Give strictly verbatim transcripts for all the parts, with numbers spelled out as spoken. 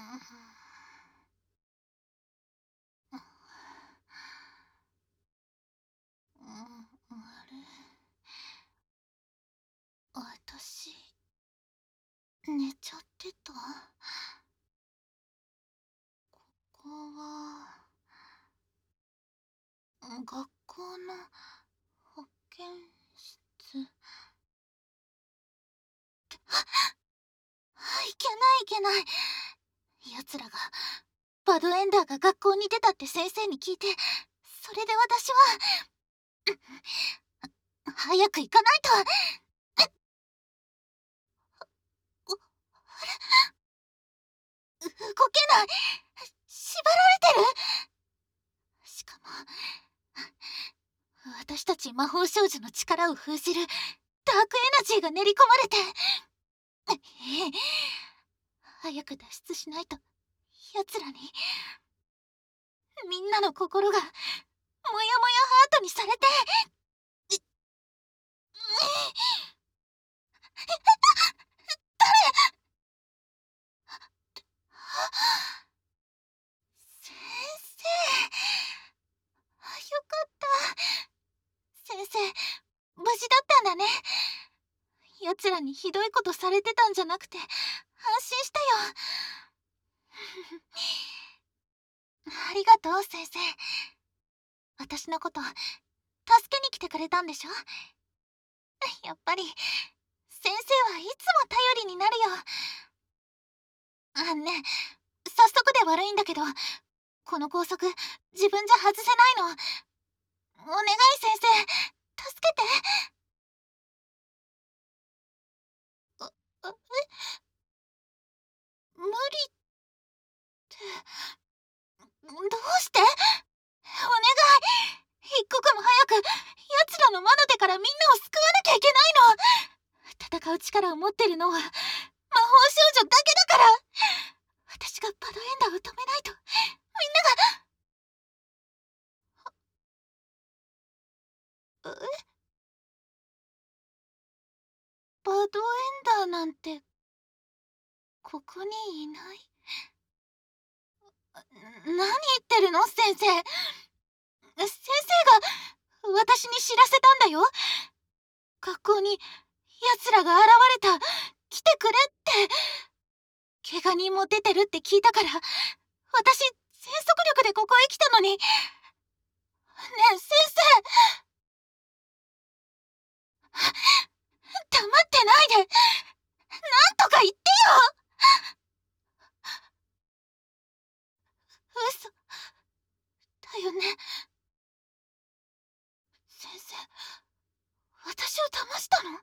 うん、あれ、私寝ちゃってた。ここは学校の保健室。あ、いけないいけない。奴らがバドエンダーが学校に出たって先生に聞いて、それで私は早く行かないと。動けない。縛られてる。しかも私たち魔法少女の力を封じるダークエナジーが練り込まれて。早く脱出しないと奴らに。みんなの心がモヤモヤハートにされて。誰？先生。よかった。先生無事だったんだね。奴らにひどいことされてたんじゃなくて安心したよ。ありがとう先生。私のこと助けに来てくれたんでしょ。やっぱり先生はいつも頼りになるよ。あ、ねえ、早速で悪いんだけど、この校則自分じゃ外せないの。お願い先生、助けて。あ、あ、え、無理ってどうして？お願い、一刻も早く奴らの魔の手からみんなを救わなきゃいけないの。戦う力を持ってるのは魔法少女だけだから。私がバドエンダーを止めないとみんなが。え？バドエンダーなんてここにいない？何言ってるの先生。先生が私に知らせたんだよ。学校に奴らが現れた、来てくれって。怪我人も出てるって聞いたから私全速力でここへ来たのに。ねえ先生、黙ってないで、なんとか言ってよ。嘘だよね。先生、私を騙したの？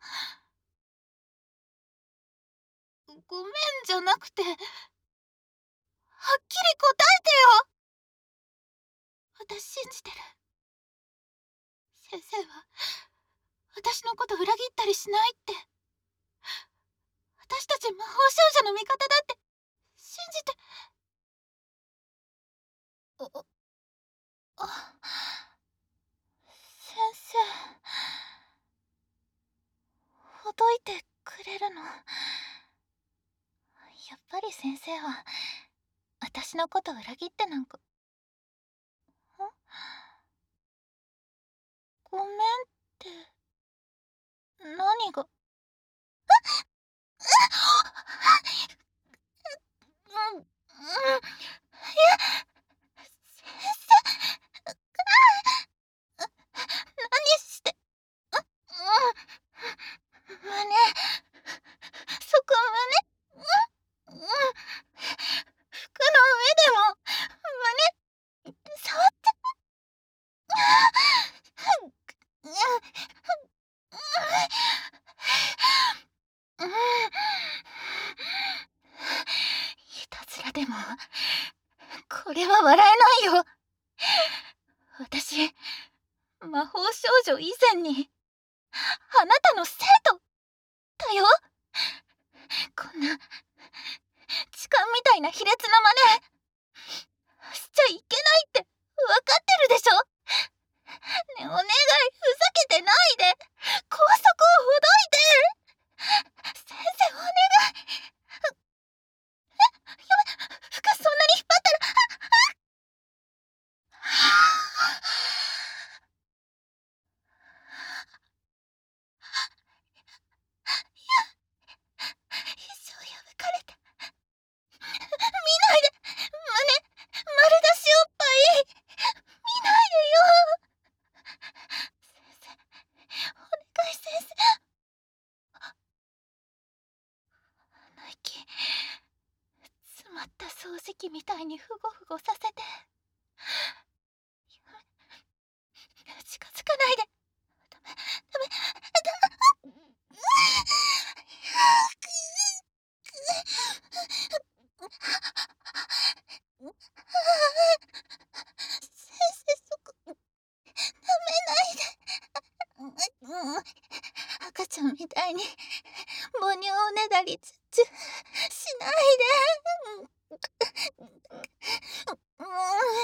ごめんじゃなくて、はっきり答えてよ。私信じてる。先生は私のこと裏切ったりしないって。私たち魔法少女の味方だって信じて。あ、あ、先生、ほどいてくれるの？やっぱり先生は私のこと裏切ってなんか。ん？ごめんって何が？うん、うん、いや、先生、何して、うん、胸、そこ胸、うん、うん、服の上でも胸触って、うん、うん、うん、いたずらでもこれは笑えないよ。私魔法少女以前にあなたの生徒だよ。こんな痴漢みたいな卑劣な真似しちゃいけないって分かってるでしょ。ねえお願い、ふざけてないで、校則をほどいて。先生お願い。え、やばい、服石みたいにふごふごさせて。近づかないで。ダメ、ダメ、ダメ。先生、そこ、舐めないで。うん、赤ちゃんみたいに母乳をねだりつつしないで。うん、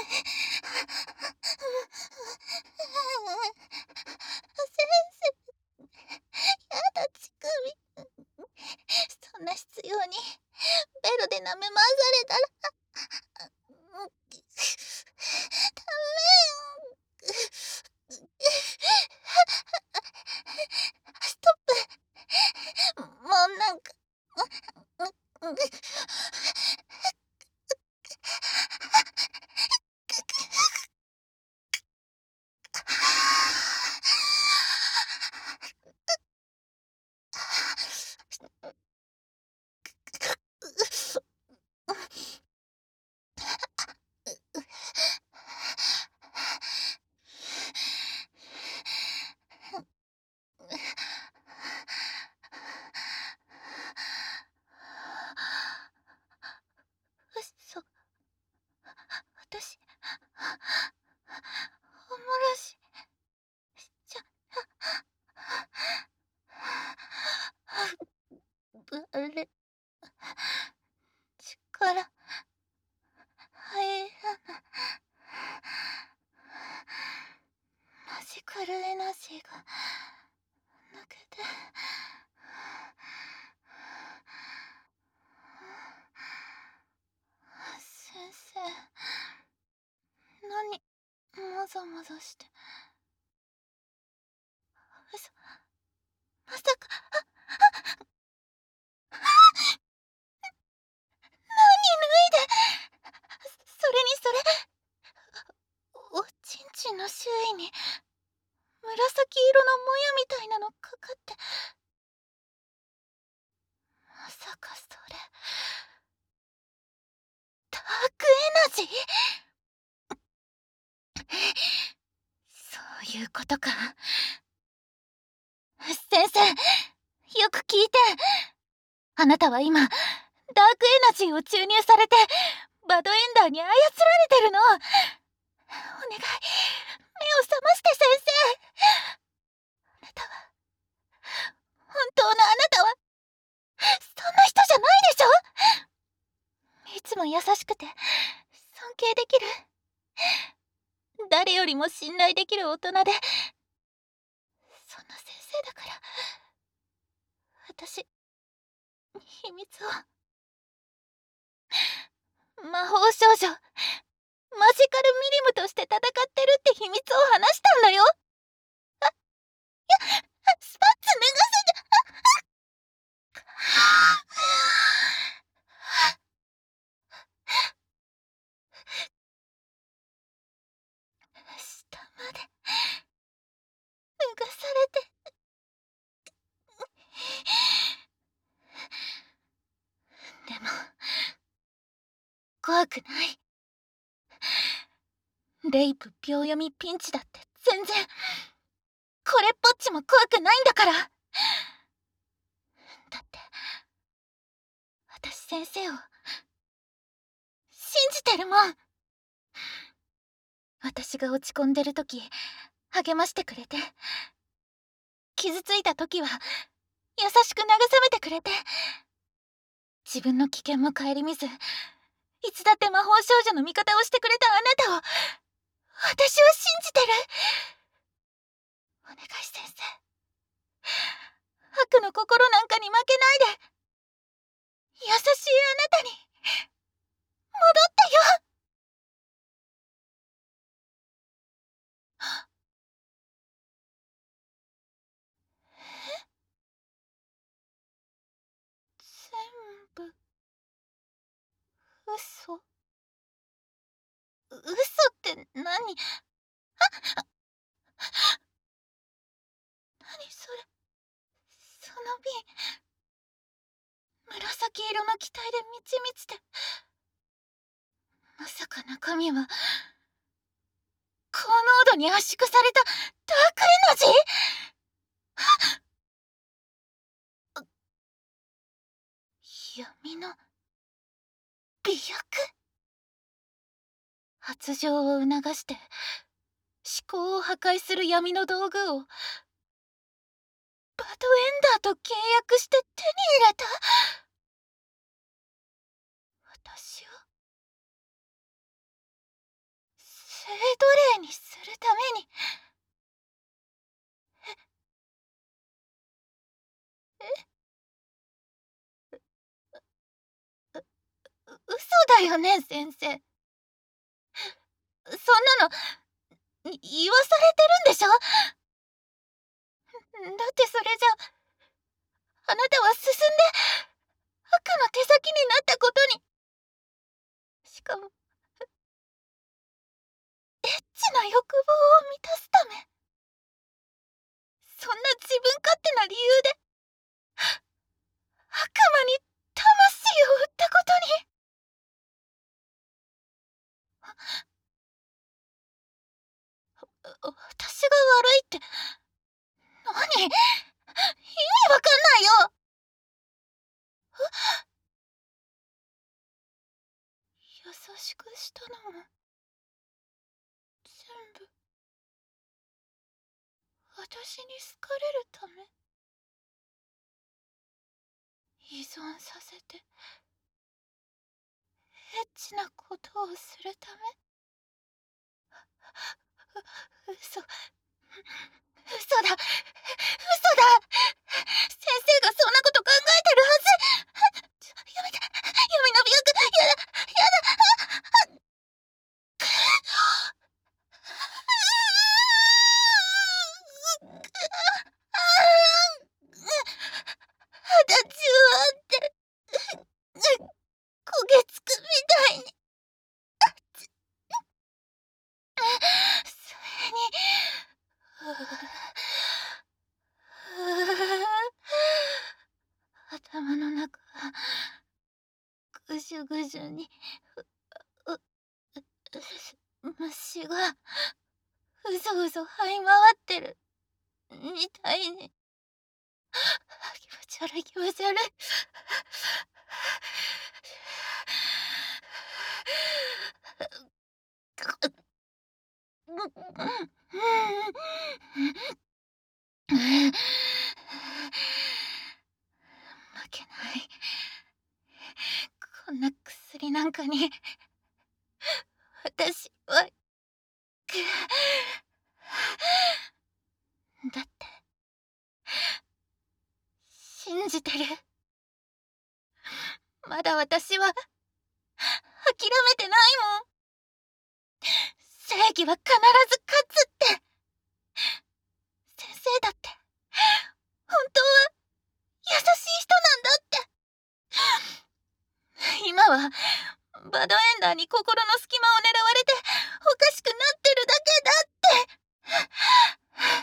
先生、やだ、乳首。そんな必要にベロで舐め回されたら、うん、ダメよ。ストップ。もうなんか、うん、うん、嘘、私、おもらししちゃ、あれ、力入らない。マジカルエナジーが抜けて。先生、何もぞもぞして。嘘、まさか。何脱いで。それにそれ、おちんちんの周囲に紫色のもやみたいなのかかって。まさかそれ、ダークエナジー。そういうことか。先生、よく聞いて。あなたは今ダークエナジーを注入されてバドエンダーに操られてるの。お願い、目を覚まして先生。あなたは、本当のあなたはそんな人じゃないでしょ。いつも優しくて尊敬できる、誰よりも信頼できる大人で、そんな先生だから私、秘密を、魔法少女マジカルミリムとして戦ってるって秘密を話したんだよ。あ、いや、スパッツ脱がせて。下まで脱がされて。でも怖くない。レイプ、秒読み、ピンチだって全然これっぽっちも怖くないんだから。だって私先生を信じてるもん。私が落ち込んでる時励ましてくれて、傷ついた時は優しく慰めてくれて、自分の危険も顧みずいつだって魔法少女の味方をしてくれたあなたを私は信じてる。お願い先生、悪の心なんかに負けないで、優しいあなたに戻ってよ。全部嘘。嘘って何？何それ。その瓶、紫色の気体で満ち満ちて。 まさか中身は高濃度に圧縮されたダークエナジー。闇の媚薬。発情を促して思考を破壊する闇の道具をバドエンダーと契約して手に入れた。私を聖奴隷にするために。ええう嘘だよね、先生。そんなのい言わされてるんでしょ。だってそれじゃあなたは進んで赤の手先になったことに。しかもエッチな欲望を満たすため。そんな自分勝手な理由で悪魔に魂を売ったことに。私が悪いって何？意味わかんないよ。優しくしたのも全部私に好かれるため。依存させてエッチなことをするため。う嘘嘘だ嘘だ。先生がそんなこと考えてるはず。やめて。闇の媚薬。やだやだ。肌中あって焦げつくみたいに。それに頭の中ぐじゅぐじゅに虫がうぞうぞ這い回ってるみたいに。気持ち悪い気持ち悪い。負けない。こんな薬なんかに私はだって信じてる。まだ私は諦めてないもん。正義は必ず勝つって。先生だって本当は優しい人なんだって。今はバドエンダーに心の隙間を狙われておかしくなってるだけだって。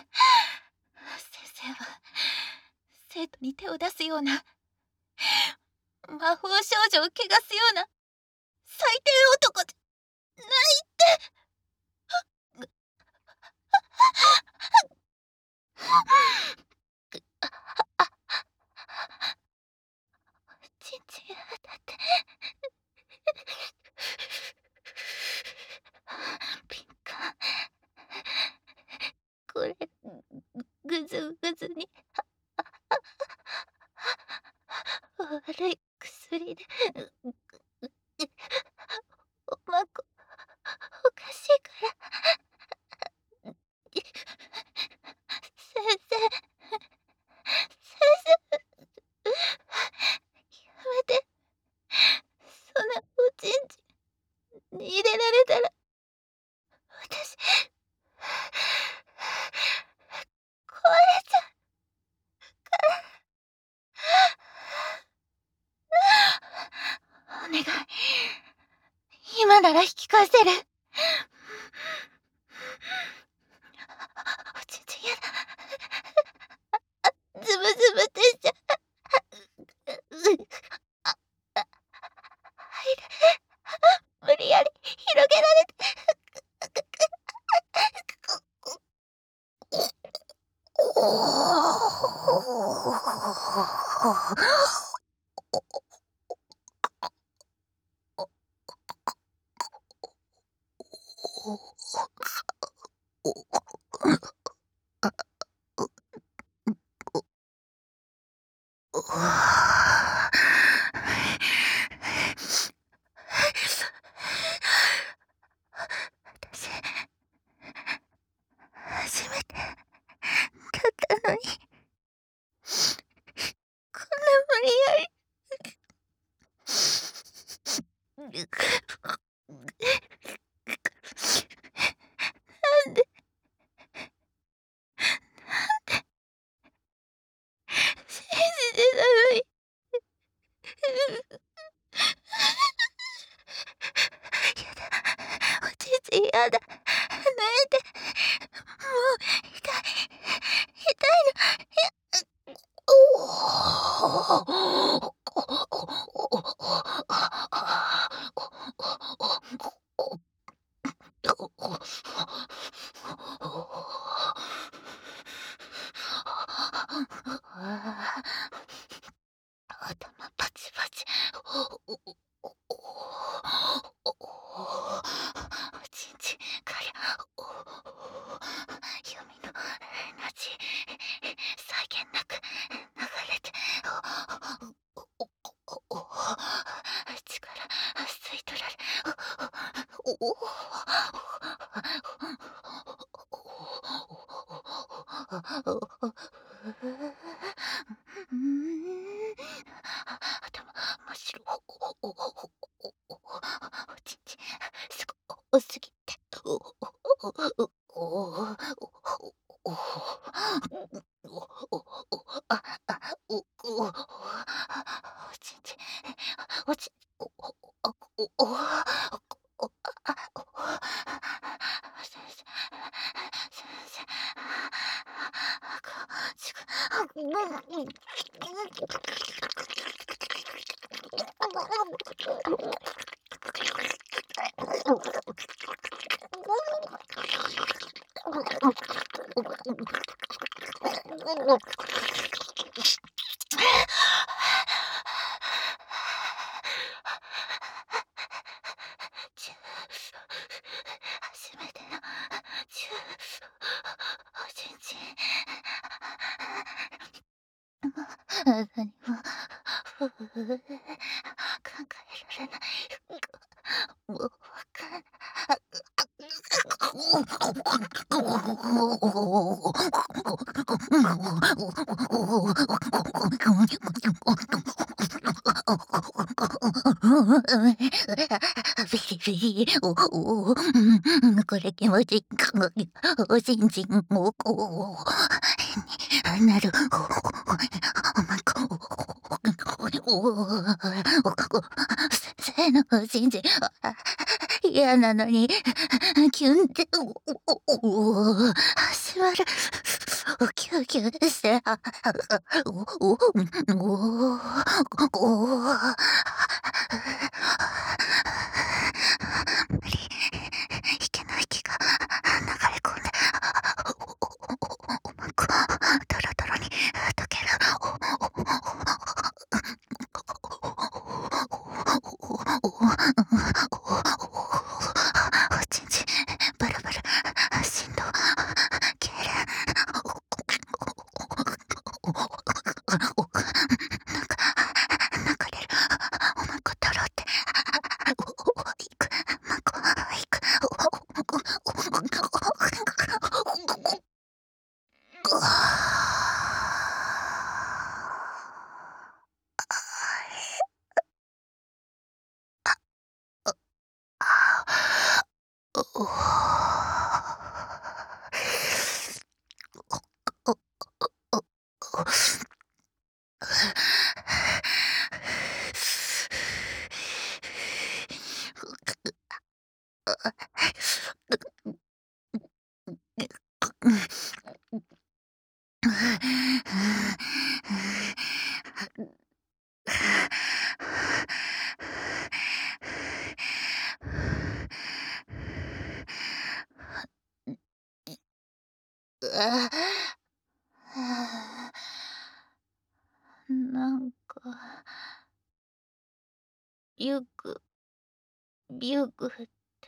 先生は生徒に手を出すような魔法少女を汚すような最低男じゃないって。ちんちんだってピンカこれぐずぐずに悪い薬でおまこおかしいから先生先生やめて。そんなおちんちんに入れられたら私壊れちゃうから。お願い今なら引き返せる。おちんちんやだ。ズブズブってしちゃう。入る無理やり私、初めてだったのに、こんな無理やり。なんで、信じてたのに。やだ、おちんちんやだ、抜いて、もう痛い、痛いの。おお。頭パチパチ。おちんちんから弓のエナジー際限なく流れて力吸い取られ頭真っ白。おちんちんすごすぎて。あ、あ、お、お、おちんちん、おち、お、お、お、お、お、あ、お、先生、先生、こっちチュー、初めてのチュー、おちんちん。何も考えられない。もうわかんない。ビリビリ、おお、これ気持ちいい。おちんちん、おお、なる。おまこ、お先生のおちんちん、嫌なのに、キュンって、おお、しばる。キュンキュンして、おお、おお、無理、息の息が流れ込んで、おまこ、トロトロに溶ける。おちんちん、バラバラ、振動、痙攣。なんか、なんか出る。おまこトロって。いく、まこ、いく。 なんか、ゆぐ、ゆぐって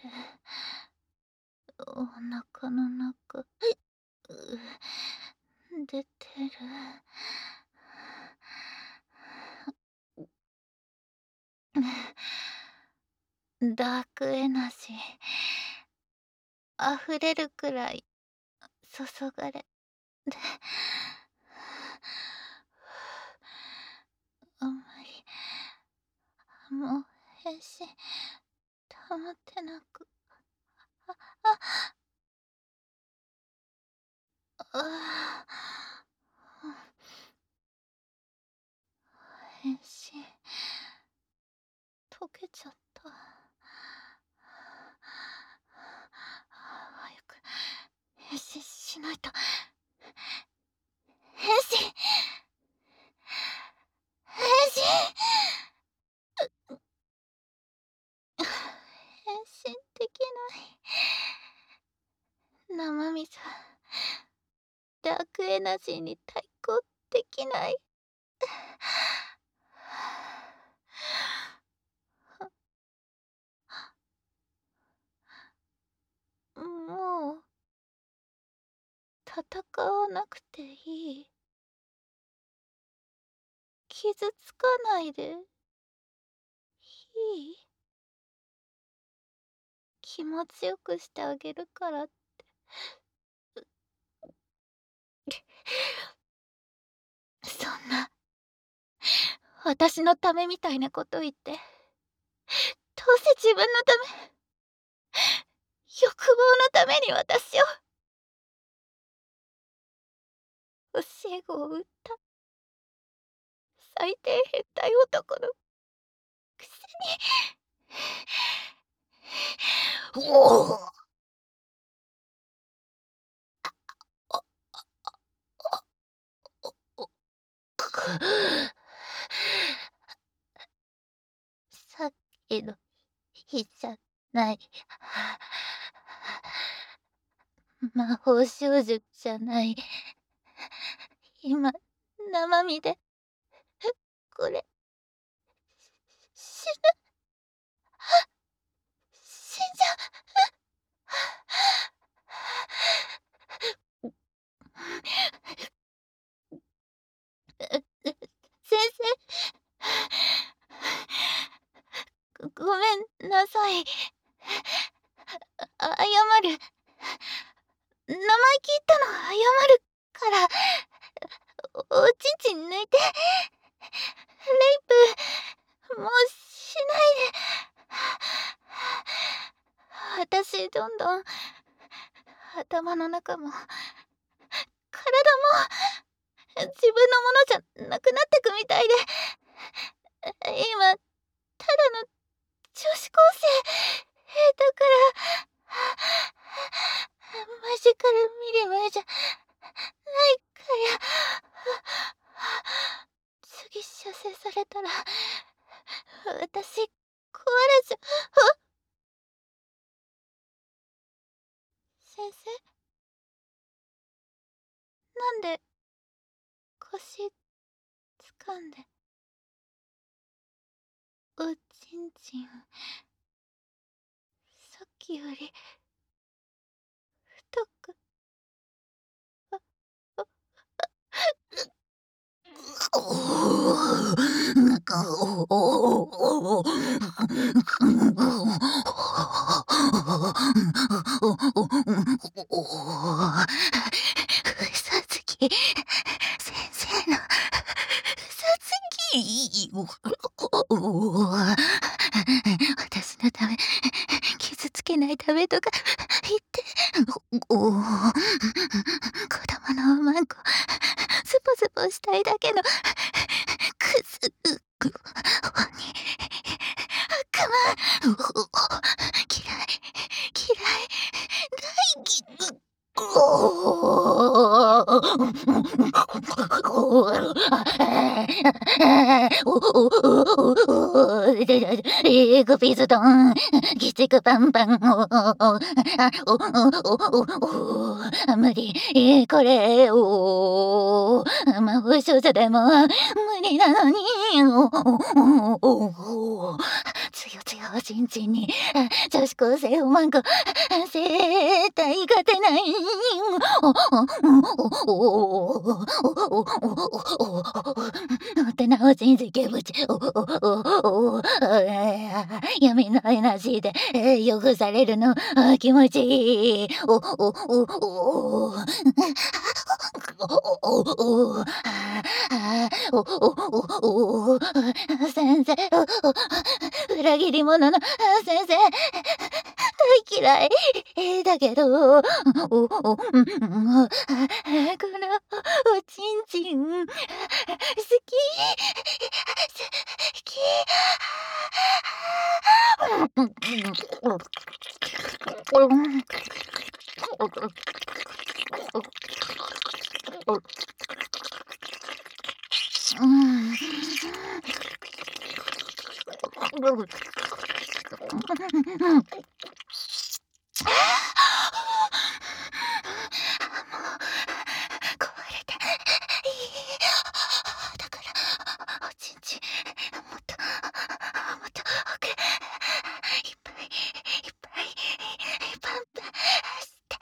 お腹の中、う出てる。ダークエナジー溢れるくらい注がれで、あんまりもう変身溜まってなく、あああ変身溶けちゃった。早く変身しないと。変身変身変身できない。生身じゃダークエナジーに対抗できない。もう戦わなくていい。傷つかないでいい。気持ちよくしてあげるからって。そんな私のためみたいなこと言って、どうせ自分のため、欲望のために私を教え子を売った最低変態男のくせに。おおさっきの日じゃない。魔法少女じゃない。今、生身で、これ、死ぬ。死んじゃう。先生、ごめんなさい。あ謝る。生意気言ったの謝るから、おちんちん抜いて、レイプ、もうしないで。私、どんどん、頭の中も、体も、自分のものじゃなくなってくみたいで、今、ただの女子高生だから、マジから見る前じゃないから、次射精されたら、私、壊れちゃう。先生、なんで腰掴んで、おちんちんさっきより太く、あ、あ、嘘つき先生の嘘つき。私のため傷つけないためとか言って、おお子供のおまんこスポスポしたいだけのクズ鬼悪魔嫌い嫌い大嫌い。おおおおおおおお、ででエグピズドン、鬼畜パンパン、おおお、あ、おおおおお、無理、え、これ、おお、魔法少女でも無理なのに、おおおおお、つよつよちんちんに、女子高生をマンコ、絶対勝てない。おおおおおおお大人を信じけぶち、おおおお闇のエナジーで汚されるの気持ちいい。おおおおおおおおおお先生、裏切り者の先生、大嫌いだけど、おおこのおちんちん好き好き。うん。壊れていい。だからおちんちんもっともっと奥いっぱいいっぱいパンパンして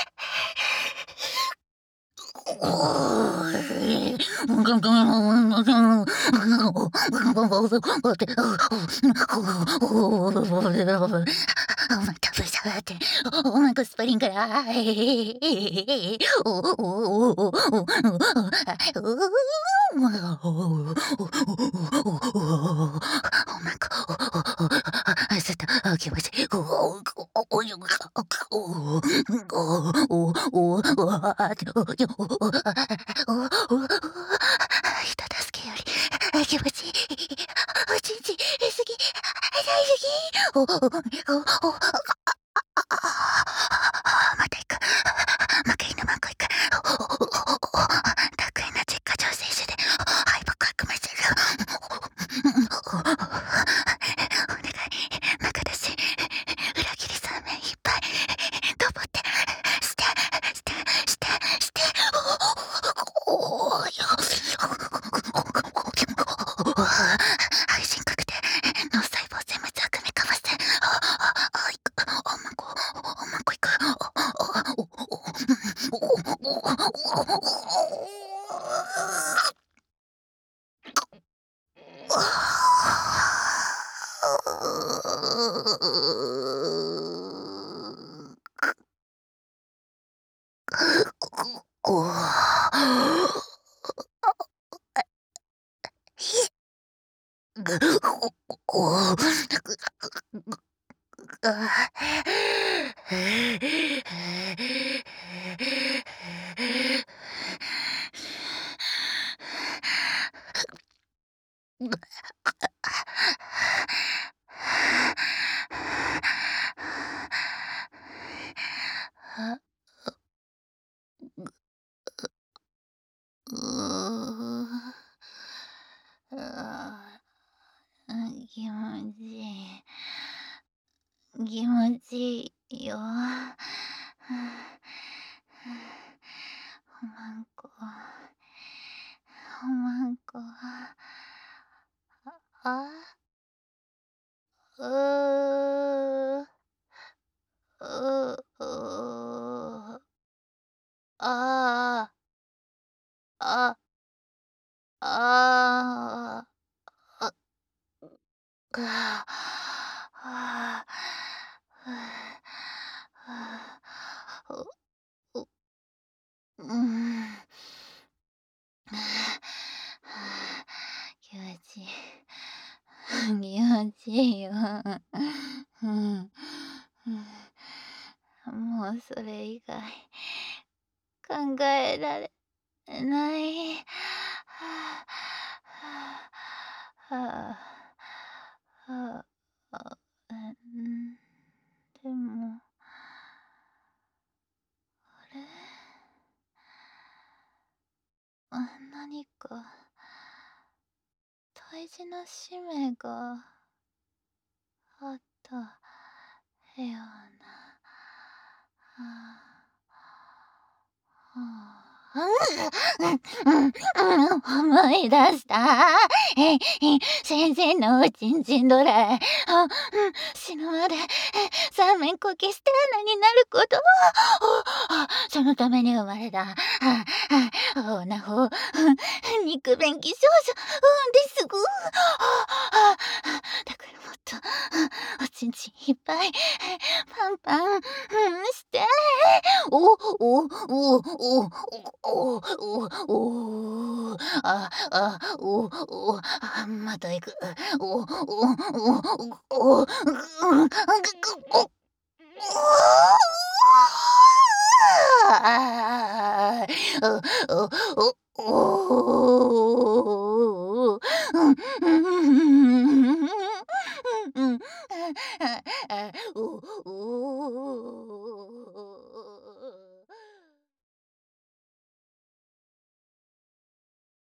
おまたぶさっておまこスプリンクラーおおおおおおまこすっと気持ちいい。おおおおよおおおおお人助けより気持ちいい。おちんちん好き大好き。おおおおまた行く。負け犬マンコ行く。ダークエナジー過剰摂取で敗北悪魔してる。お願い、仲だし、裏切りそうめんいっぱいドボってしてしてしてしておおよ配信確定。脳細胞全滅悪夢かわせ。あいくおまんこおまんこいく。気持ちいい。気持ちいいよ。おまんこ、おまんこ。あ、うう、う、う、ああ、あ、あ、あ、はあ、う、う、うん。気持ちいい。気持ちいいよ。うん。もうそれ以外考えられない。はあ、はあ、はあ、うん、でも、あれ、あ、何か大事な使命があったような。はあ、うんうんうん、思い出した。え、え、先生のおちんちんドライ。あ、うん、死ぬまで、え、三面こきステーナになること。あ、そのために生まれた。あ、あ、オナホ、肉便器少女、うんですぐ。あ、だからもっと、おちんちんいっぱい、パンパン、うん、して。お、お、お、お、お、お、お、あ、あ、お、お、あ、また行く。お、お、お、お、お、うん、ぐ、ぐ、お、ああ、お、お、お、うん、うん、うん、